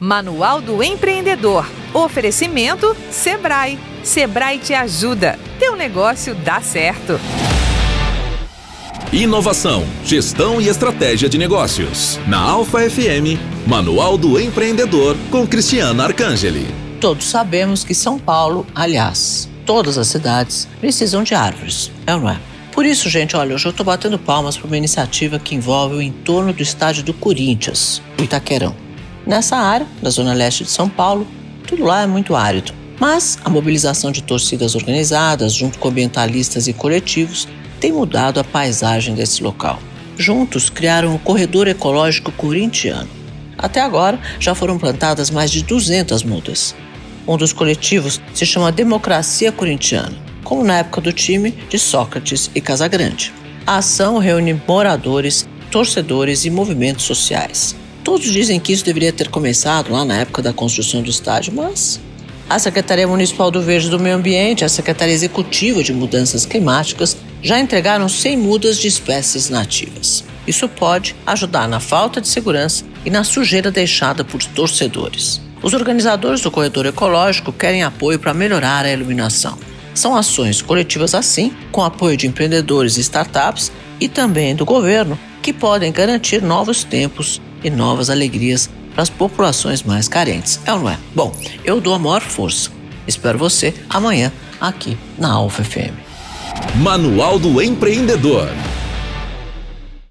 Manual do Empreendedor. Oferecimento Sebrae. Sebrae te ajuda. Teu negócio dá certo. Inovação, gestão e estratégia de negócios. Na Alfa FM, Manual do Empreendedor, com Cristiana Arcangeli. Todos sabemos que São Paulo, aliás, todas as cidades, precisam de árvores, é ou não é? Por isso, gente, olha, hoje eu estou batendo palmas para uma iniciativa que envolve o entorno do estádio do Corinthians, o Itaquerão. Nessa área, da zona leste de São Paulo, tudo lá é muito árido. Mas a mobilização de torcidas organizadas, junto com ambientalistas e coletivos, tem mudado a paisagem desse local. Juntos, criaram o Corredor Ecológico Corintiano. Até agora, já foram plantadas mais de 200 mudas. Um dos coletivos se chama Democracia Corintiana, como na época do time de Sócrates e Casagrande. A ação reúne moradores, torcedores e movimentos sociais. Todos dizem que isso deveria ter começado lá na época da construção do estádio, mas a Secretaria Municipal do Verde e do Meio Ambiente e a Secretaria Executiva de Mudanças Climáticas já entregaram 100 mudas de espécies nativas. Isso pode ajudar na falta de segurança e na sujeira deixada por torcedores. Os organizadores do Corredor Ecológico querem apoio para melhorar a iluminação. São ações coletivas assim, com apoio de empreendedores e startups e também do governo, que podem garantir novos tempos e novas alegrias para as populações mais carentes. É ou não é? Bom, eu dou a maior força. Espero você amanhã aqui na Alfa FM. Manual do Empreendedor.